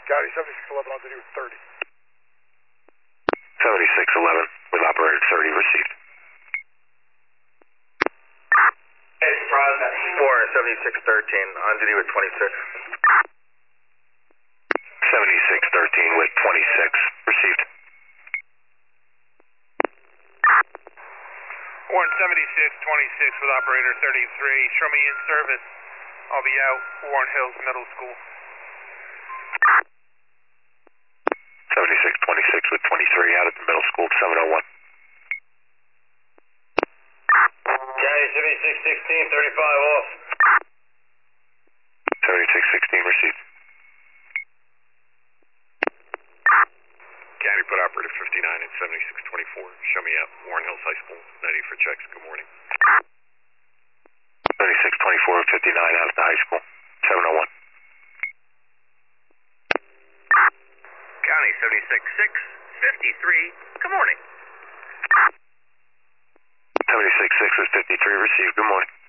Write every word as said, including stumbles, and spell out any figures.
County seventy-six eleven on duty with thirty. seventy-six eleven with operator thirty received. Hey, Surprise, four seventy-six thirteen on duty with twenty-six. seventy-six thirteen with twenty-six received. Warren seventy-six twenty-six with operator thirty-three. Show me in service. I'll be out Warren Hills Middle School. seventy-six twenty-six with twenty-three out at the middle school, seven oh one. County seventy-six sixteen, thirty-five off. seventy-six sixteen received. County put operator fifty-nine and seventy-six twenty-four. Show me out Warren Hills High School, ninety for checks. Good morning. seventy-six twenty-four with fifty-nine out at the high school, seven oh one. County seventy-six six, fifty-three, good morning. seventy-six six with fifty-three received. Good morning.